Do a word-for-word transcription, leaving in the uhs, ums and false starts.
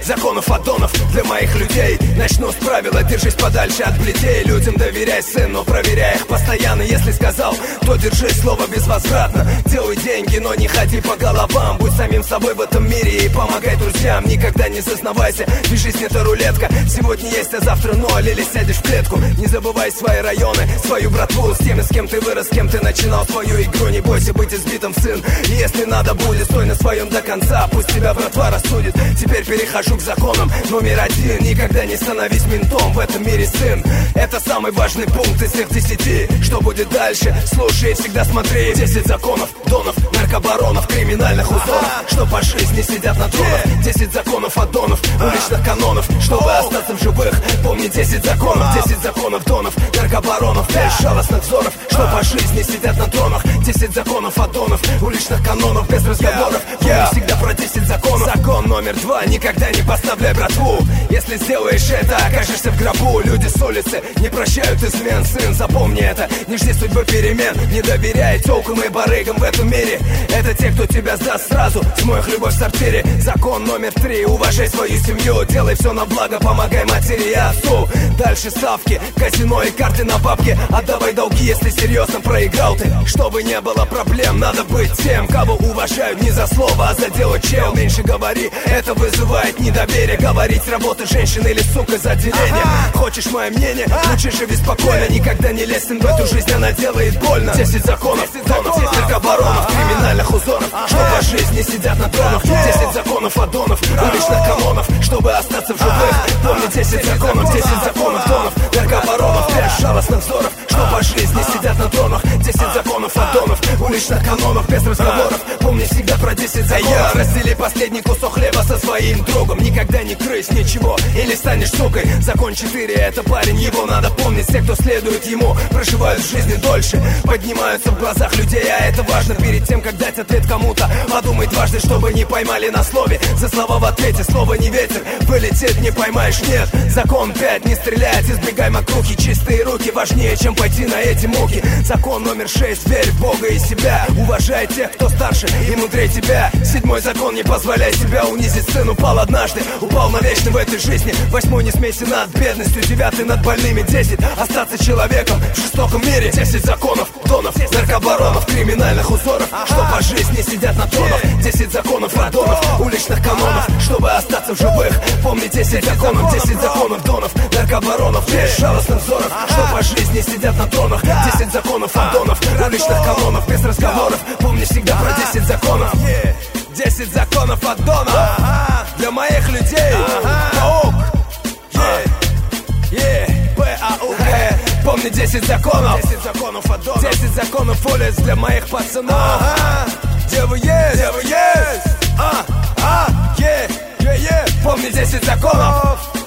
законов аддонов для моих людей. Начну с правила, держись подальше от бледей. Людям доверяй, сын, но проверяй их постоянно. Если сказал, то держи слово безвозвратно. Делай деньги, но не ходи по головам. Будь самим собой в этом мире и помогай друзьям. Никогда не зазнавайся, ведь жизнь это рулетка. Сегодня есть, а завтра ноль, или сядешь в клетку. Не забывай свои районы, свою братву. С теми, с кем ты вырос, с кем ты начинал свою игру. Не бойся быть избитым, сын. И если надо будет, стой на своем до конца. Пусть тебя братва рассудит. Теперь перехожу к законам. Номер один, никогда не становись ментом в этом мире, сын. Это самый важный пункт из всех десяти. Что будет дальше? Слушай, всегда смотри. Десять законов, донов, наркобаронов, криминальных узоров, что по жизни сидят на тронах. Десять законов аддонов, уличных канонов, чтобы остаться в живых. Помни десять законов, десять законов донов, наркобаронов, безжалостных взоров, что по жизни сидят на тронах. Десять законов аддонов, уличных канонов, без разговоров. Помни всегда про десять законов. Закон номер два, никогда не поставляй братву. Если сделаешь это, окажешься в гробу. Люди с улицы не прощают измен, сын, запомни это. Не жди судьбы перемен, не доверяй тёлкам и барыгам в этом мире. Это те, кто тебя сдаст сразу, смой их любовь в сортире. Закон номер три, уважай свою семью. Делай все на благо, помогай матери и отцу. Дальше ставки, казино и карты на бабки. Отдавай долги, если серьезно проиграл ты. Чтобы не было проблем, надо быть тем, кого уважают не за слово, а за дело. Чел, меньше говори, это вызывает недоверие. Говорить работа женщины или сука за отделение. Хочешь мое мнение? Лучше живи спокойно. Никогда не лезь в эту жизнь, она делает больно. Десять законов, донов, наркобаронов, криминальных узоров, что по жизни сидят на тронах. Десять законов аддонов, уличных канонов, чтобы остаться в живых. Помни десять законов, десять законов донов, наркобаронов, безжалостных взоров, что по жизни сидят на тронах. Десять законов аддонов, уличных канонов, без разговоров. Помни всегда про десять законов. Раздели последний кусок хлеба со своим другом. Никогда не крысь ничего, или станешь сукой. Закон четыре, это парень, его надо помнить. Все, кто следует ему, проживают в жизни дольше, поднимаются в глазах людей, а это важно. Перед тем, как дать ответ кому-то, подумай дважды, чтобы не поймали на слове. За слова в ответе, слово не ветер, вылетит, не поймаешь, нет. Закон пять, не стрелять, избегай мокрухи. Чистые руки важнее, чем пойти на эти муки. Закон номер шесть, верь в Бога и себя. Уважай тех, кто старше и мудрее тебя. Седьмой закон, не позволяй себя унизить. Сын упал однажды, упал навечно в этой жизни. Восьмой, не смейся над бедностью. Девятый, над больными. Десять, остаться человеком в жестоком мире. Десять законов донов, наркобаронов, криминальных узоров, что по жизни сидят на тронах. Десять законов аддонов, уличных канонов, чтобы остаться в живых. Помни десять законов, десять законов донов, наркобаронов, безжалостных взоров, что по жизни сидят на тронах. Десять законов аддонов, уличных канонов, без разговоров. Помни всегда про десять законов. Десять законов аддонов для моих людей. Паук, П-А-У-К. Помни десять законов, десять законов аддонов, десять законов улиц для моих пацанов. Ага. Где вы есть? Где вы есть? А, а, е, е, е. Помни десять законов.